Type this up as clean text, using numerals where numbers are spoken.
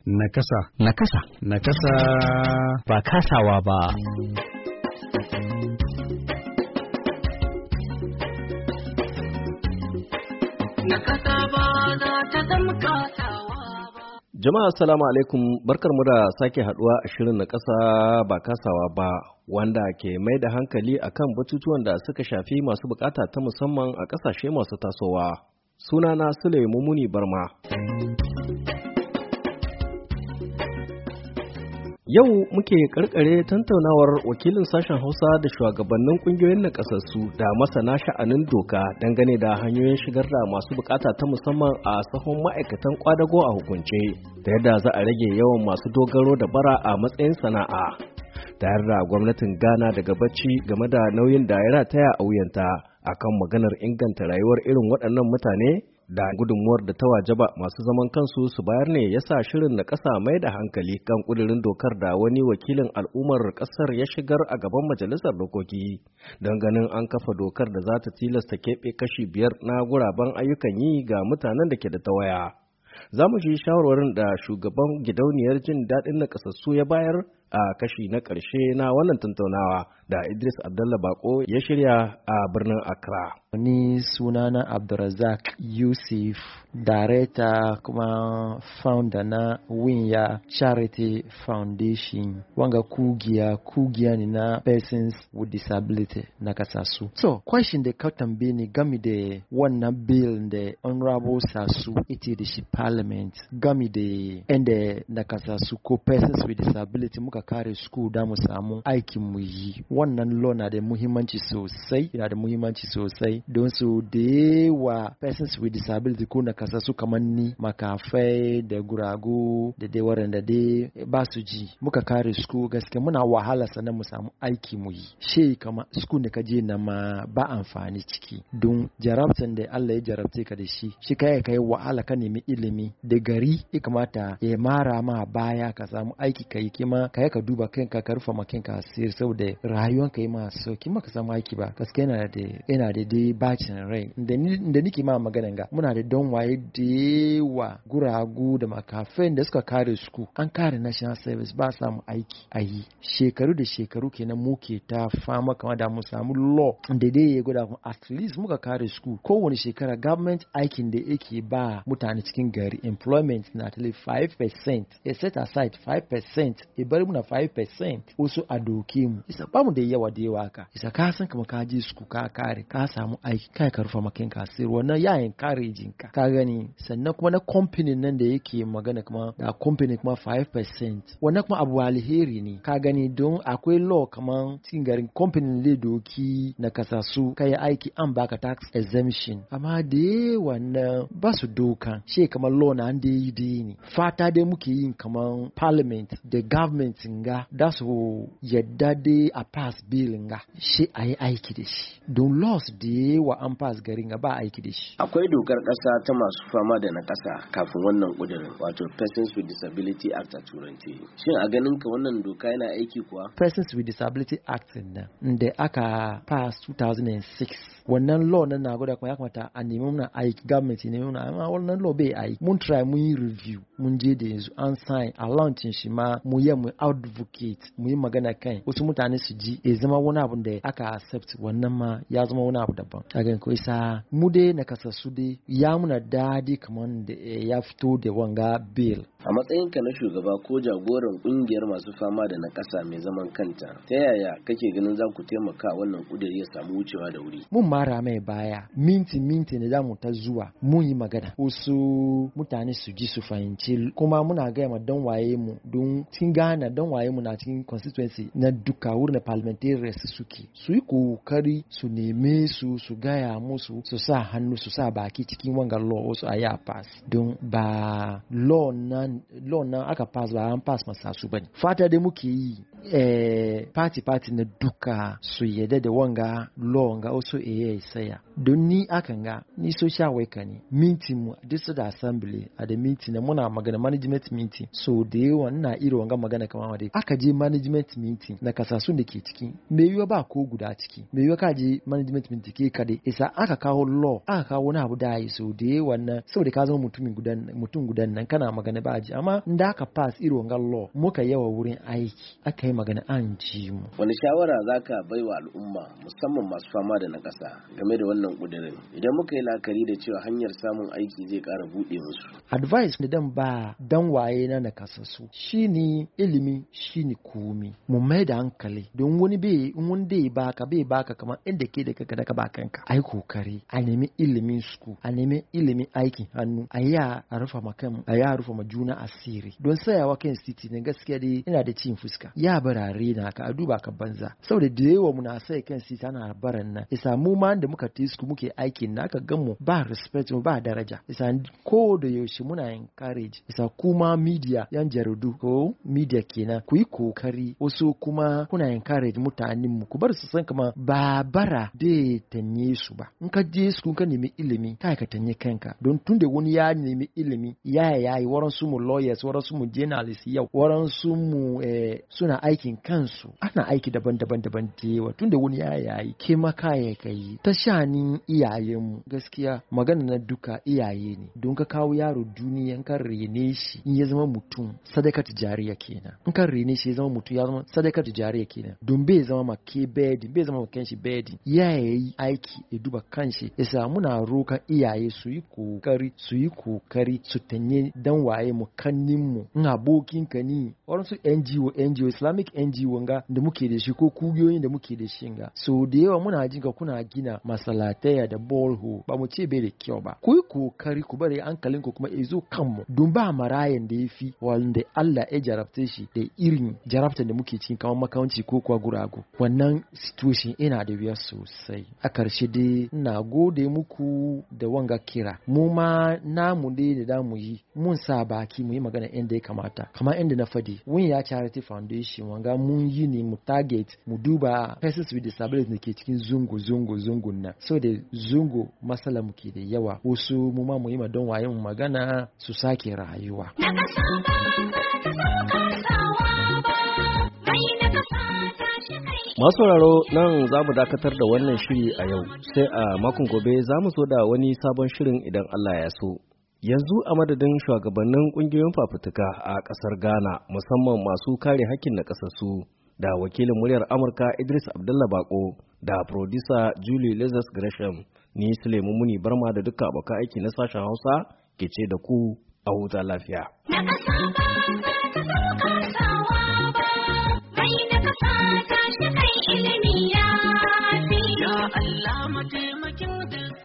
Nakasa. Nakasa. Nakasa. Ba kasawa ba. Nakasa ba za ta zama kasawa ba. Jama'a assalamu alaikum, barkarmu da sake haduwa a shirin na ƙasa ba kasawa ba, wanda ke mai da hankali akan batutuwan da suka shafi masu bukata ta musamman a ƙasashe masu tasowa. Sunana Sule Mumuni Barma. Yau muke karkare tantaunawar wakilin sashen Hausa da shugabannin kungiyoyin nakasassu da masana sha'anin doka dangane da hanyoyin shigar da masu bukata ta musamman a sahun ma'aikatan kwadago a hukunce, da yadda za a rage yawan masu dogaro da bara a matsayin sana'a. Tare da gwamnatin Ghana daga bacci game da nauyin da ya rataya a wuyanta akan maganar inganta rayuwar irin waɗannan mutane da gudunmuwar da ta wajaba masu zaman kansu su bayar ne ya sa shirin na ƙasa mai da hankali kan ƙudurin dokar da wani wakilin al'ummar ƙasar ya shigar a gaban majalisar dokoki don ganin an kafa dokar da za ta tilasta keɓe kashi 5 na guraben ayyukan yi ga mutanen da ke da tawaya. Za mu ji shawarwarin da shugaban gidauniyar jin daɗin na ƙasassu ya bayar a kashi na ƙarshe na wannan tattaunawa da Idris Abdallah Bako ya shirya a birnin Accra. Ni sunana Abdulrazak Yusuf, Director kuma founder na Winya Charity Foundation. Wanga kugiya ne na persons with disability na kasasu. So, question da ka tambaye ni game da wannan bill da Honorable Sasu ita da shi Parliament game da inda na kasasu ko persons with disability muka kare school da mu samu aikin mu yi. Wannan law na da muhimmanci sosai don su da yawa persons with disability ko na kasasu kamar ni makafai da guragu da dai waɗanda dai ba su ji muka kare school gaske muna wahala sannan mu samu aiki mu yi shi kama school da ka je na ma ba amfani ciki don jarabtan da Allah ya jarabce ka da shi kai wahala ka nemi ilimi da gari ya kamata ya mara ma baya ka samu aiki kai kima kai ka duba kanka ka rufa ma kanka asiri saboda rayuwanka yi ma sauki maka samu aiki ba gaske yana da dai bacin rai da nike ma magana ga muna da don waye da yawa guragu da makafin da suka kare su an kare national service ba samu aiki a yi shekaru da shekaru kenan muke ta fama kama da mu samu law da dai ya gwada at least muka kare su kowane shekara government aikin da yake ba mutane cikin gari employment na tali 5% ya set aside 5% ya bari muna 5% wasu a doke mu isa ba mu da yawa ka isa ka san kama ka je su ka kare ka samu aiki kai ka rufa makin ka sai wannan yayin kare jinka ka gani sannan kuma na company nan da yake magana kuma da company kuma 5% wannan kuma abu alheri ne ka gani don akwai law kaman cikin garin company ne doki na kasasu kai aiki an baka tax exemption amma da wannan ba su dokan she kamar law na an dai ne fata dai muke yin kaman parliament da government nga da su yadda dai a pass bill nga shi ayi aiki da shi don laws da yawa an pass garin ba aiki da shi. Akwai dokar ƙasa ta masu fama da na ƙasa kafin wannan ƙudurin wato Persons with Disability Act a turanci. Shin a ganin ka wannan doka yana aiki kuwa? Persons with Disability Act nan da aka pass 2006 wannan law nan na gwada kuma ya kamata a nemi muna aiki government ne muna amma wannan law bai aiki mun try mun yi review mun je da yanzu an sign a launching shi ma mu advocate mu yi magana kan wasu mutane su ji ya zama wani abu da aka accept wannan ma ya zama wani abu daban kaga ko isa mu dai na kasassu dai ya muna dadi kamar da ya fito da wanga bill. A matsayinka na shugaba ko jagoran kungiyar masu fama da na kasa mai zaman kanta ta yaya kake ganin za ku taimaka wannan kudiri ya samu wucewa da wuri? Mun mara mai baya minti ne za mu ta zuwa mun yi magana wasu mutane su ji su fahimci kuma muna gaya ma don waye mu don cikin Ghana don waye mu na cikin constituency na duka wurin parliamentarians suke su yi kokari su neme su gaya musu su sa hannu su sa baki cikin wanga law wasu a ya pass don ba law nan aka pass ba an pass masa su bane fata dai muke yi party na duka su yadda da wanga law nga also saya don ni akan ga ni social worker ne meeting mu district assembly a da meeting na muna magana management meeting so da yawa ina iri wanga magana kamar dai aka je management meeting na kasasun da ke ciki me yiwa ba ko guda ciki me yiwa ka je management meeting ke kade isa aka kawo law aka kawo wani abu da yi so da yawa nan saboda ka zama mutum gudan nan kana magana ba ji amma inda aka pass iri wanga law muka yawa wurin aiki aka yi magana an ji mu. Wani shawara zaka baiwa al'umma musamman masu fama da nakasa game da wannan kudirin idan muka yi la'akari da cewa hanyar samun aiki zai ƙara buɗe musu? Advice da dan ba dan waye na nakasassu shine ilimi shine komi mu mai da hankali don wani bai baka kamar inda ke da kaka da ba kanka ai kokari a nemi ilimin su a nemi ilimin aikin hannu a rufa ma juna asiri don sayawa kan city ne gaskiya dai ina da cin fuska ya barare na ka a duba ka banza saboda da yawa muna sai kan city ana baran nan isa mu ma da muka tisku muke aikin na ka gan mu ba respect mu ba daraja isa ko da yaushe muna encourage isa kuma media yan jaridu ko media kenan ku yi kokari wasu kuma kuna encourage mutanen mu ku bar su san kama ba bara da tanye su ba in ka je su ka nemi ilimi kai ka tanye kanka don tunda wani ya nemi ilimi yayi waran su mu lawyers waran su mu journalists yau waran su mu suna aikin kansu ana aiki daban-daban tewa tunda wani yayi ke maka ya kai ta shanin iyayenmu gaskiya magana na duka iyaye ne don ka kawo yaro duniya kan rene shi in ya zama mutum sadaka tijariya kenan in kan rene shi ya zama mutum ya zama sadaka tijariya kenan don bai zama make bedi bai zama kanshi bedi yayi aiki ya duba kanshi yasa muna rokan iyaye su yi kokari su tanye dan waye mu kannin mu in abokin ka ni wasu NGO Islamic NGO nga da muke da shi ko kugiyoyin da muke da shi nga so da yawa muna jinka kuna gina masalataya da borehole ba mu ce bai da kyau ba ku yi kokari ku bari hankalin ku kuma izo kanmu don ba marayan da yafi wanda Allah ya jarabta shi da irin jarabtan da muke cikin kamar makawanci ko kuwa gurago wannan situation ina da wuya sosai a karshe dai ina gode muku da wanga kira mu ma namu dai da damu yi mun sa baki mu yi magana inda ya kamata kamar inda na fadi wani ya charity foundation wanga mun yi ne mu target mu duba persons with disabilities da ke cikin zungu na so da zungu masala muke da yawa wasu mu ma mu yi don waye mu magana su sake rayuwa Masu sauraro nan za mu dakatar da wannan shiri a yau sai a makon gobe za mu zo da wani sabon shirin idan Allah ya so. Yanzu a madadin shugabannin kungiyoyin fafutuka a ƙasar Ghana musamman masu kare hakkin na ƙasarsu da wakilin muryar Amurka Idris Abdullah Bako da producer Julie Lazarus Gresham ni Sulaimu Muni Barma da duka abokan aiki na sashen Hausa ke ce da ku a huta lafiya. Ya Allah